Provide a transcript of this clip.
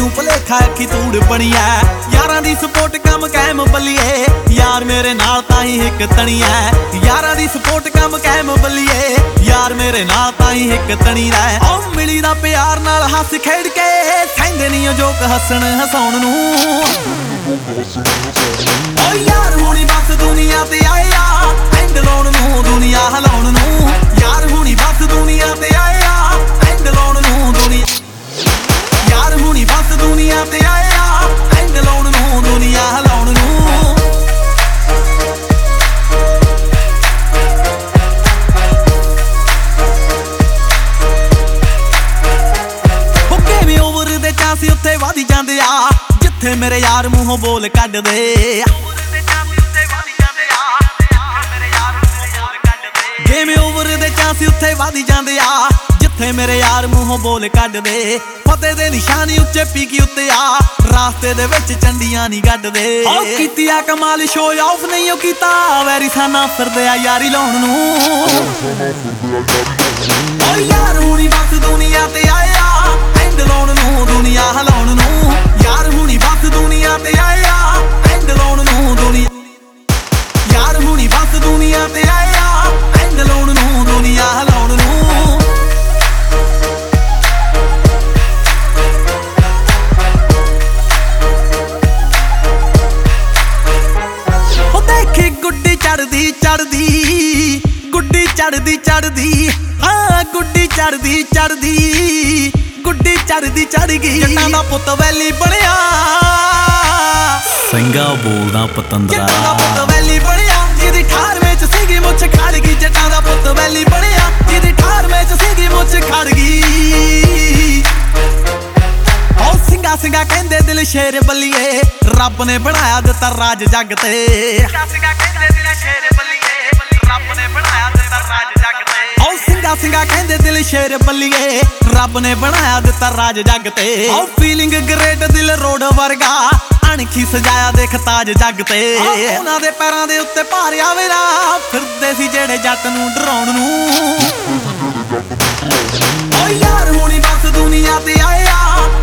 ਨੂੰ ਭੁਲੇਖਾ ਅੱਖੀ ਤੂੜ ਬਣੀ ਐ। ਯਾਰਾਂ ਦੀ ਸਪੋਰਟ ਕੰਮ ਕਾਇਮ ਬੱਲੀਏ, ਯਾਰ ਮੇਰੇ ਨਾਲ ਤਾਂ ਹੀ ਇੱਕ ਤਣੀ ਐ। ਯਾਰਾਂ ਦੀ ਸਪੋਰਟ ਕੰਮ ਕਾਇਮ ਬੱਲੀਏ, ਯਾਰ ਮੇਰੇ ਨਾਲ ਤਾਂ ਹੀ ਇੱਕ ਤਣੀ ਐ। ਓ ਮਿਲੀ ਦਾ ਪਿਆਰ ਨਾਲ ਹੱਸ ਖੇਡ ਕੇ, ਕਹਿੰਦੇ ਨੀ ਓ ਜੋਕ ਹੱਸਣ ਹਸਾਉਣ ਨੂੰ। ਓ ਯਾਰ ਹੁਣੀ ਬਸ ਦੁਨੀਆ ਤੇ ਆਏ ਆ, ਐਂਡ ਲਾਉਣ ਨੂੰ ਦੁਨੀਆ ਹਿਲਾਉਣ ਨੂੰ। ਯਾਰ ਹੁਣੀ ਬਸ ਦੁਨੀਆ ਤੇ ਆਏ ਆ, ਐਂਡ ਲਾਉਣ ਨੂੰ ਦੁਨੀਆ। ਯਾਰ ਹੁਣੀ ਬਸ ਦੁਨੀਆ ਤੇ ਆਏ ਆ, ਐਂਡ ਲਾਉਣ ਨੂੰ ਦੁਨੀਆ ਹਿਲਾਉਣ ਨੂੰ। ਕਿਵੇਂ ਓਵਰ ਦੇ ਚਾਂਸ ਉੱਥੇ ਵਧੀ ਜਾਂਦੇ ਆ, ਜਿੱਥੇ ਮੇਰੇ ਯਾਰ ਮੂੰਹੋਂ ਬੋਲ ਕੱਢਦੇ। ਗੇਮ ਓਵਰ ਦੇ ਚਾਂਸ ਉੱਥੇ ਵਧੀ ਜਾਂਦੇ ਆ, ਜਿੱਥੇ ਮੇਰੇ ਯਾਰ ਮੂੰਹੋਂ ਬੋਲ ਕੱਢਦੇ। ਫਤਿਹ ਦੇ ਨਿਸ਼ਾਨੀ ਉੱਚੇ ਪੀਕੀ ਉੱਤੇ ਆ, ਰਾਸਤੇ ਦੇ ਵਿੱਚ ਚੰਡੀਆਂ ਨਹੀਂ ਗੱਡਦੇ। ਓ ਕੀਤੀ ਆ ਕਮਾਲ ਸ਼ੋ ਆਫ ਨਹੀਂ ਓ ਕੀਤਾ, ਵੈਰੀ ਸਾਨਾ ਫਿਰਦੇ ਆ ਯਾਰੀ ਲਾਉਣ ਨੂੰ। ਓ ਯਾਰ ਹੁਣੀ ਬਸ ਦੁਨੀਆ ਤੇ ਆਏ ਆ, ਐਂਡ ਲਾਉਣ ਨੂੰ ਦੁਨੀਆ ਹਿਲਾਉਣ ਨੂੰ। ਯਾਰ ਹੁਣੀ ਬਸ ਦੁਨੀਆ ਤੇ ਆਏ ਆ, ਐਂਡ ਲਾਉਣ ਨੂੰ ਦੁਨੀਆ। ਯਾਰ ਹੁਣੀ ਬਸ ਦੁਨੀਆ ਤੇ ਆਏ ਆ, ਐਂਡ ਲਾਉਣ ਨੂੰ ਦੁਨੀਆ ਹਿਲਾਉਣ ਨੂੰ। ਉਹ ਦੇਖੀ ਗੁੱਡੀ ਚੜਦੀ ਚੜਦੀ, ਗੁੱਡੀ ਚੜਦੀ ਚੜਦੀ, ਹਾਂ ਗੁੱਡੀ ਚੜਦੀ ਚੜਦੀ, ਗੁੱਡੀ ਚੜਦੀ ਚੜ ਗਈ। ਜੱਟਾਂ ਦਾ ਪੁੱਤ ਵੈਲੀ ਬਣਿਆ, ਸਿੰਘਾ ਬੋਲਦਾ ਪਤੰਦਰਾ। ਜੱਟਾਂ ਦਾ ਪੁੱਤ ਵੈਲੀ ਬਣਿਆ, ਜਿਹਦੀ 18ਵੇਂ ਚ ਸੀਗੀ ਮੁੱਛ ਖੜ ਗਈ। ਜੱਟਾਂ ਦਾ ਪੁੱਤ ਵੈਲੀ ਬਣਿਆ, ਜਿਹਦੀ 18ਵੇਂ ਚ ਸੀਗੀ ਮੁੱਛ ਖੜ ਗਈ। ਓ ਸਿੰਘਾ ਸਿੰਘਾ ਕਹਿੰਦੇ ਦਿਲ ਸ਼ੇਰ ਬੱਲੀਏ, ਰੱਬ ਨੇ ਬਣਾਇਆ ਦਿੱਤਾ ਰਾਜ ਜੱਗ ਤੇ। ਸਿੰਘਾ ਸਿੰਘਾ ਕਹਿੰਦੇ ਦਿਲ ਸ਼ੇਰ ਬੱਲੀਏ, ਰੱਬ ਨੇ ਬਣਾਇਆ ਦਿੱਤਾ ਰਾਜ ਜੱਗ ਤੇ। ਓ ਸਿੰਘਾ ਸਿੰਘਾ ਕਹਿੰਦੇ ਦਿਲ ਸ਼ੇਰ ਬੱਲੀਏ, ਰੱਬ ਨੇ ਬਣਾਇਆ ਦਿੱਤਾ ਰਾਜ ਜੱਗ ਤੇ। ਓ ਫੀਲਿੰਗ ਗ੍ਰੇਟ ਦਿਲ ਰੋਡ ਵਰਗਾ, ਅਣਖੀ ਸਜਾਇਆ ਦੇਖ ਤਾਜ ਜੱਗ ਤੇ। ਉਹਨਾਂ ਦੇ ਪੈਰਾਂ ਦੇ ਉੱਤੇ ਭਾਰ ਆਵੇ ਨਾ, ਫਿਰਦੇ ਸੀ ਜਿਹੜੇ ਜੱਟ ਨੂੰ ਡਰਾਉਣ ਨੂੰ। ਓ ਯਾਰ ਹੁਣੀ ਬਸ ਦੁਨੀਆ ਤੇ ਆਏ ਆ,